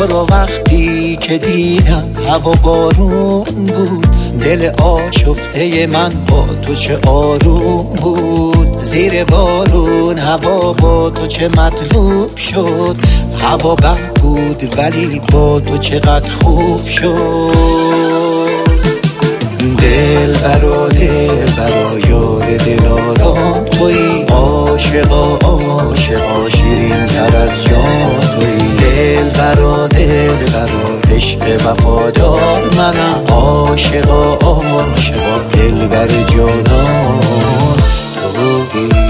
تو رو وقتی که دیدم هوا بارون بود، دل آشفته من با تو چه آروم بود. زیر بارون هوا با تو چه مطلوب شد، هوا بد بود ولی با تو چقدر خوب شد. دل برا یار دلارام تویی، عاشقا عاشقا شیرین تر از جان تویی. دل برا عشق وفادار منم، عاشقا عاشقا دل بر جانان تویی.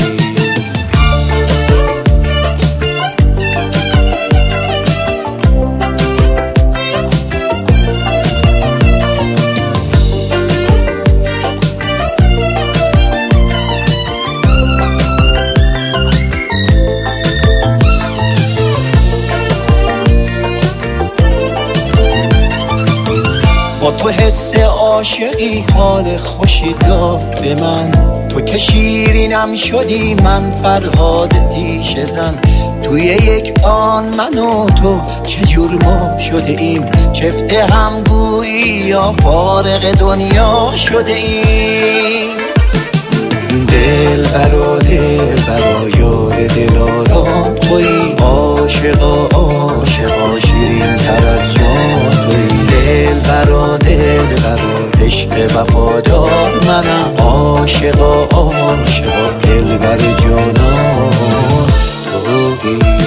با تو حس عاشقی حال خوشی داد به من، تو که شیرینم شدی من فرهاد دیشه زن. توی یک آن من و تو چجور ما شده ایم، چفت هم گویی یا فارغ دنیا شده ایم. دل برا یار دلارام تویی، عاشقا عاشقا شیرین تر از جان تویی. دل برا عشق وفادار منم، عاشقا عاشقا دل بر جانان تویی.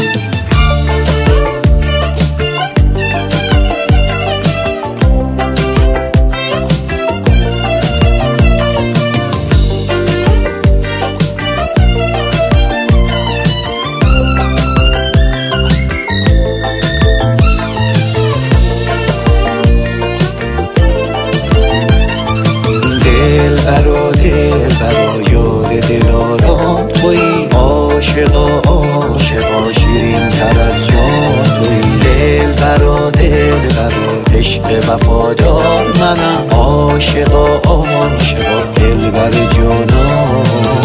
برا یار دلارام تویی، عاشقا عاشقا شیرین تر از جان تویی. دل برا عشق وفادار منم، عاشقا عاشقا دل بر جانان